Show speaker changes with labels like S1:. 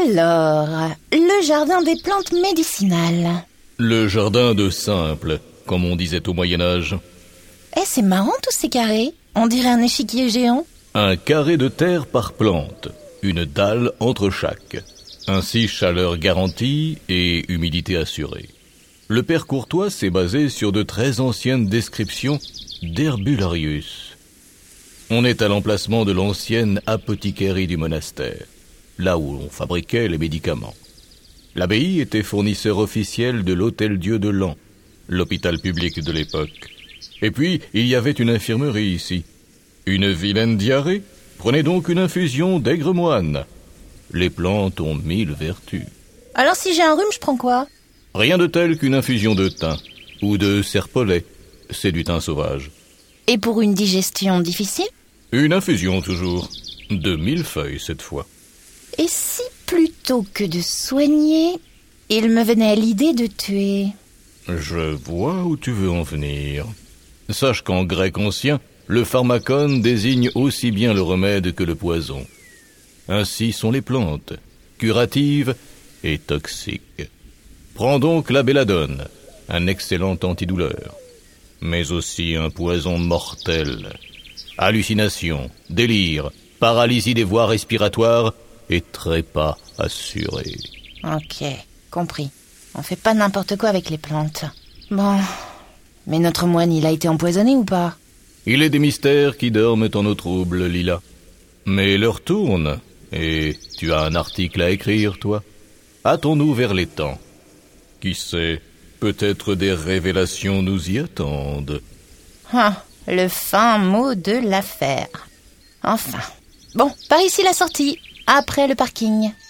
S1: Alors, le jardin des plantes médicinales.
S2: Le jardin de simple, comme on disait au Moyen-Âge.
S1: C'est marrant tous ces carrés. On dirait un échiquier géant.
S2: Un carré de terre par plante, une dalle entre chaque. Ainsi, chaleur garantie et humidité assurée. Le père Courtois s'est basé sur de très anciennes descriptions d'Herbularius. On est à l'emplacement de l'ancienne apothicairie du monastère, là où on fabriquait les médicaments. L'abbaye était fournisseur officiel de l'Hôtel-Dieu de Laon, l'hôpital public de l'époque. Et puis, il y avait une infirmerie ici. Une vilaine diarrhée? Prenez donc une infusion d'aigre-moine. Les plantes ont 1000 vertus.
S1: Alors si j'ai un rhume, je prends quoi?
S2: Rien de tel qu'une infusion de thym ou de serpolet. C'est du thym sauvage.
S1: Et pour une digestion difficile?
S2: Une infusion toujours. De 1000 feuilles cette fois.
S1: Et si plutôt que de soigner, il me venait à l'idée de tuer?
S2: Je vois où tu veux en venir. Sache qu'en grec ancien, le pharmacone désigne aussi bien le remède que le poison. Ainsi sont les plantes, curatives et toxiques. Prends donc la belladone, un excellent antidouleur, mais aussi un poison mortel. Hallucinations, délire, paralysie des voies respiratoires et trépas assurés.
S1: Ok, compris. On fait pas n'importe quoi avec les plantes. Bon, mais notre moine, il a été empoisonné ou pas?
S2: Il est des mystères qui dorment en nos troubles, Lila. Mais l'heure tourne, et tu as un article à écrire, toi. Hâtons-nous vers les temps. Qui sait, peut-être des révélations nous y attendent.
S1: Le fin mot de l'affaire. Enfin. Bon, par ici la sortie, après le parking.